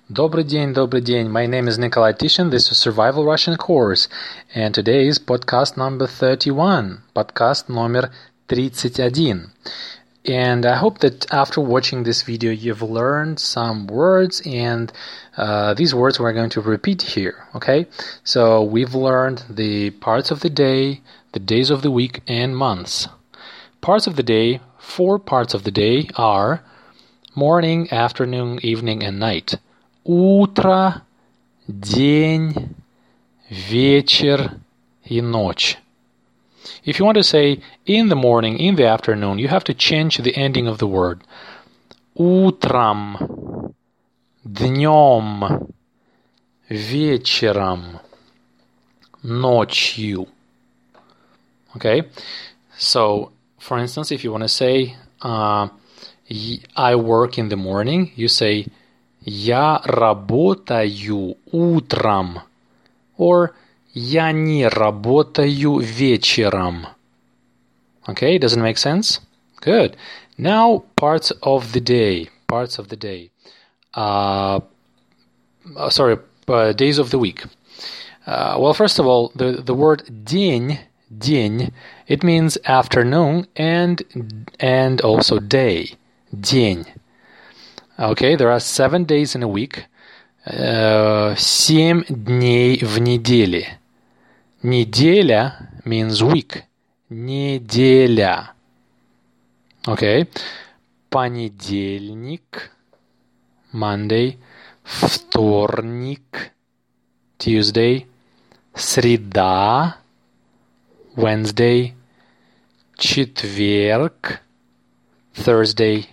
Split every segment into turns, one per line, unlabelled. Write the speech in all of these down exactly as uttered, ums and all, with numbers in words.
Добрый день, добрый день. My name is Nikolai Tishin. This is Survival Russian Course. And today is podcast number thirty-one. Podcast номер тридцать один. And I hope that after watching this video, you've learned some words, and uh, these words we're going to repeat here, okay? So we've learned the parts of the day, the days of the week, and months. Parts of the day, four parts of the day are morning, afternoon, evening, and night. Утро, день, вечер и ночь. If you want to say in the morning, in the afternoon, you have to change the ending of the word. Утром, днем, вечером, ночью. Okay? So, for instance, if you want to say uh, I work in the morning, you say Я работаю утром. Or Я не работаю вечером. Okay, doesn't make sense? Good. Now, parts of the day. Parts of the day. Uh, uh, sorry, uh, days of the week. Uh, well, first of all, the, the word день, день, it means afternoon and and also day. День. Okay, there are seven days in a week. Uh, семь дней в неделе. Неделя means week. Неделя. Okay. Понедельник. Monday. Вторник. Tuesday. Среда. Wednesday. Четверг. Thursday.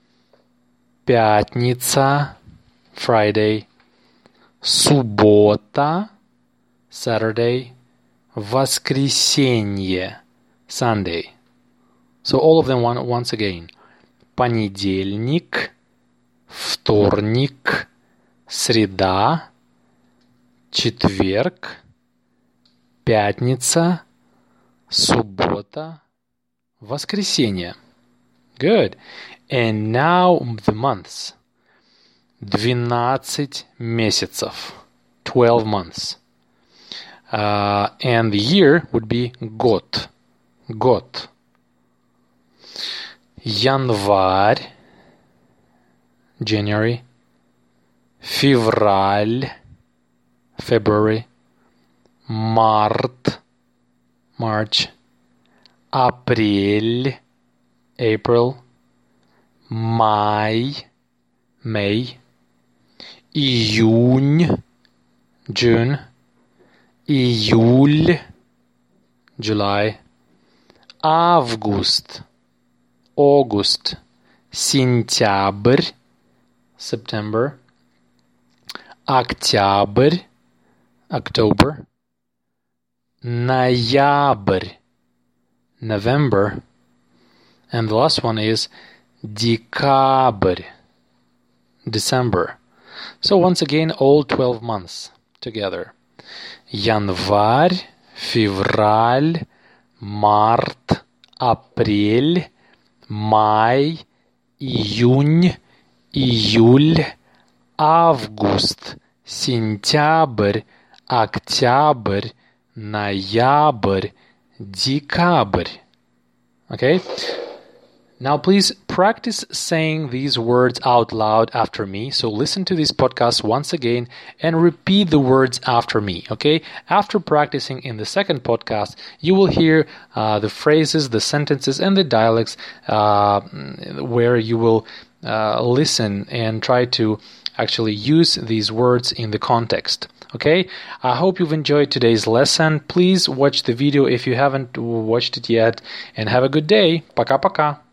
Пятница, Friday, суббота, Saturday, воскресенье, Sunday. So all of them one, once again. Понедельник, вторник, среда, четверг, пятница, суббота, воскресенье. Good. And now the months. двенадцать месяцев. twelve months. Uh, and the year would be год. Год. Январь. January. Февраль. February. Март. March. Апрель. April. Май, May, июнь, June, июль, July, август, August, сентябрь, September, октябрь, October, ноябрь, November, and the last one is Декабрь, December. So once again, all twelve months together. Январь, февраль, март, апрель, май, июнь, июль, август, сентябрь, октябрь, ноябрь, декабрь. Okay? Now, please practice saying these words out loud after me. So listen to this podcast once again and repeat the words after me, okay? After practicing in the second podcast, you will hear uh, the phrases, the sentences, and the dialects uh, where you will uh, listen and try to actually use these words in the context. Okay, I hope you've enjoyed today's lesson. Please watch the video if you haven't watched it yet, and have a good day. Пока-пока.